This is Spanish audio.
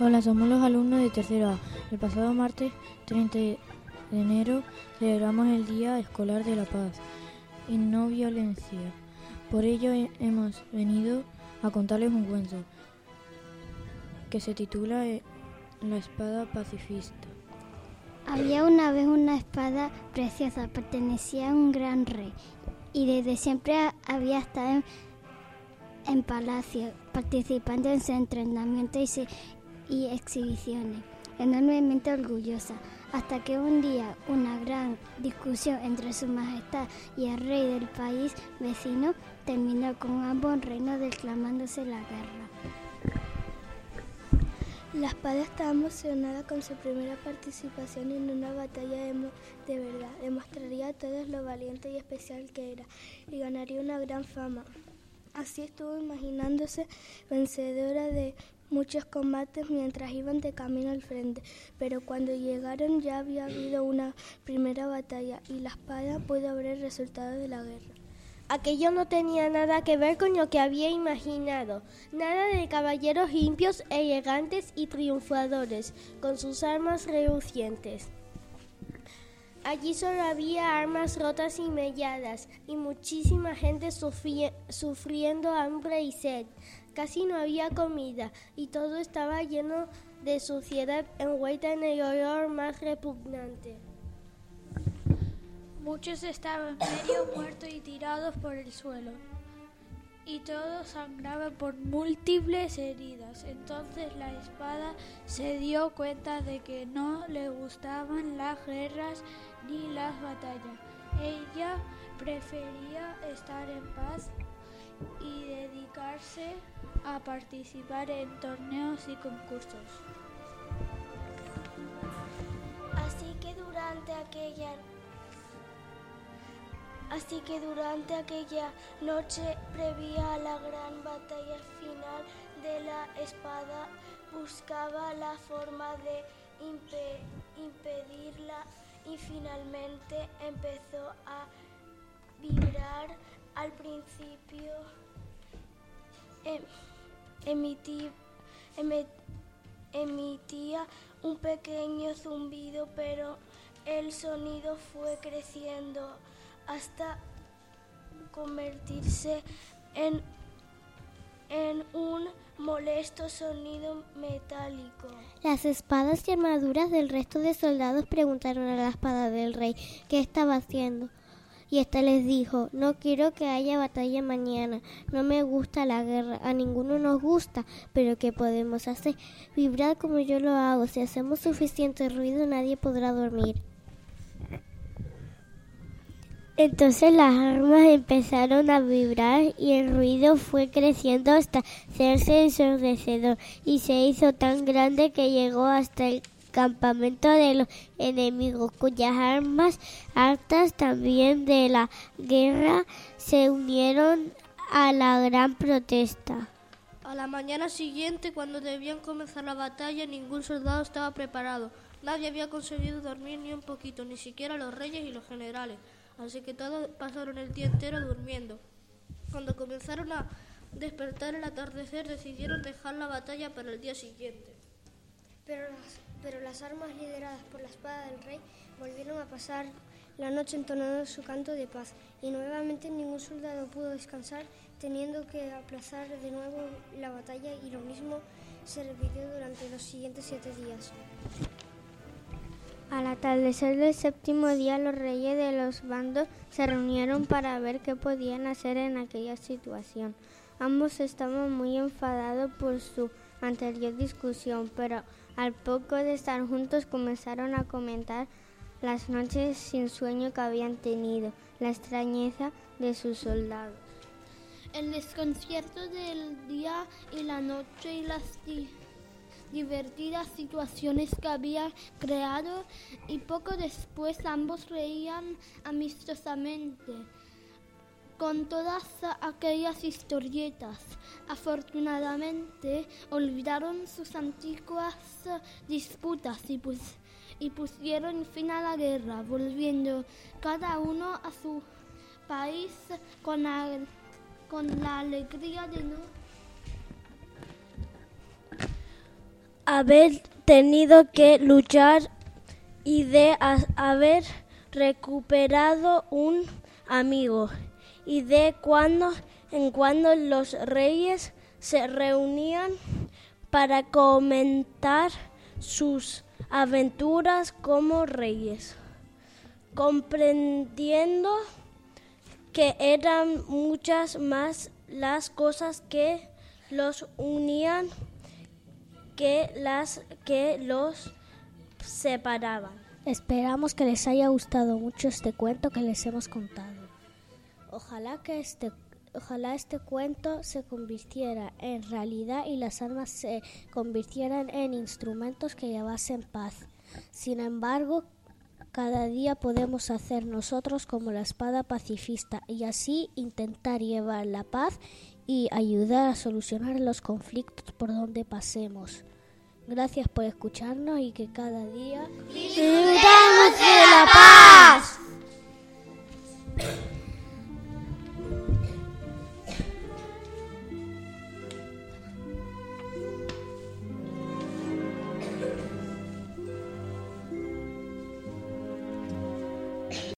Hola, somos los alumnos de tercero A. El pasado martes 30 de enero celebramos el Día Escolar de la Paz y No Violencia. Por ello hemos venido a contarles un cuento que se titula La espada pacifista. Había una vez una espada preciosa, pertenecía a un gran rey y desde siempre había estado en palacio, participando en su entrenamiento y exhibiciones, enormemente orgullosa, hasta que un día una gran discusión entre su majestad y el rey del país vecino terminó con ambos reinos declamándose la guerra. La espada estaba emocionada con su primera participación en una batalla de verdad. Demostraría a todos lo valiente y especial que era y ganaría una gran fama. Así estuvo imaginándose vencedora de muchos combates mientras iban de camino al frente, pero cuando llegaron ya había habido una primera batalla y la espada pudo ver el resultado de la guerra. Aquello no tenía nada que ver con lo que había imaginado, nada de caballeros limpios, elegantes y triunfadores, con sus armas relucientes. Allí solo había armas rotas y melladas, y muchísima gente sufriendo hambre y sed. Casi no había comida, y todo estaba lleno de suciedad envuelta en el olor más repugnante. Muchos estaban medio muertos y tirados por el suelo, y todos sangraban por múltiples heridas. Entonces la espada se dio cuenta de que no le gustaban las guerras ni las batallas. Ella prefería estar en paz y dedicarse a participar en torneos y concursos. Así que durante aquella noche previa a la gran batalla final de la espada, buscaba la forma de impedirla y finalmente empezó a vibrar. Al principio emitía un pequeño zumbido, pero el sonido fue creciendo hasta convertirse en un molesto sonido metálico. Las espadas y armaduras del resto de soldados preguntaron a la espada del rey qué estaba haciendo. Y ésta les dijo: no quiero que haya batalla mañana, no me gusta la guerra, a ninguno nos gusta, pero ¿qué podemos hacer? Vibrad como yo lo hago, si hacemos suficiente ruido nadie podrá dormir. Entonces las armas empezaron a vibrar y el ruido fue creciendo hasta hacerse ensordecedor y se hizo tan grande que llegó hasta el campamento de los enemigos, cuyas armas, hartas también de la guerra, se unieron a la gran protesta. A la mañana siguiente, cuando debían comenzar la batalla, ningún soldado estaba preparado. Nadie había conseguido dormir ni un poquito, ni siquiera los reyes y los generales. Así que todos pasaron el día entero durmiendo. Cuando comenzaron a despertar el atardecer, decidieron dejar la batalla para el día siguiente. Pero las armas lideradas por la espada del rey volvieron a pasar la noche entonando su canto de paz, y nuevamente ningún soldado pudo descansar, teniendo que aplazar de nuevo la batalla, y lo mismo se repitió durante los siguientes 7 días. Al atardecer del 7º día, los reyes de los bandos se reunieron para ver qué podían hacer en aquella situación. Ambos estaban muy enfadados por su anterior discusión, pero al poco de estar juntos comenzaron a comentar las noches sin sueño que habían tenido, la extrañeza de sus soldados, el desconcierto del día y la noche y las divertidas situaciones que había creado, y poco después ambos reían amistosamente con todas aquellas historietas. Afortunadamente olvidaron sus antiguas disputas y pusieron fin a la guerra, volviendo cada uno a su país con la alegría de no haber tenido que luchar y de haber recuperado un amigo, y de cuando en cuando los reyes se reunían para comentar sus aventuras como reyes, comprendiendo que eran muchas más las cosas que los unían que las que los separaban. Esperamos que les haya gustado mucho este cuento que les hemos contado. Ojalá este cuento se convirtiera en realidad y las armas se convirtieran en instrumentos que llevasen paz. Sin embargo, cada día podemos hacer nosotros como la espada pacifista y así intentar llevar la paz y ayudar a solucionar los conflictos por donde pasemos. Gracias por escucharnos y que cada día ¡disfrutemos de la paz!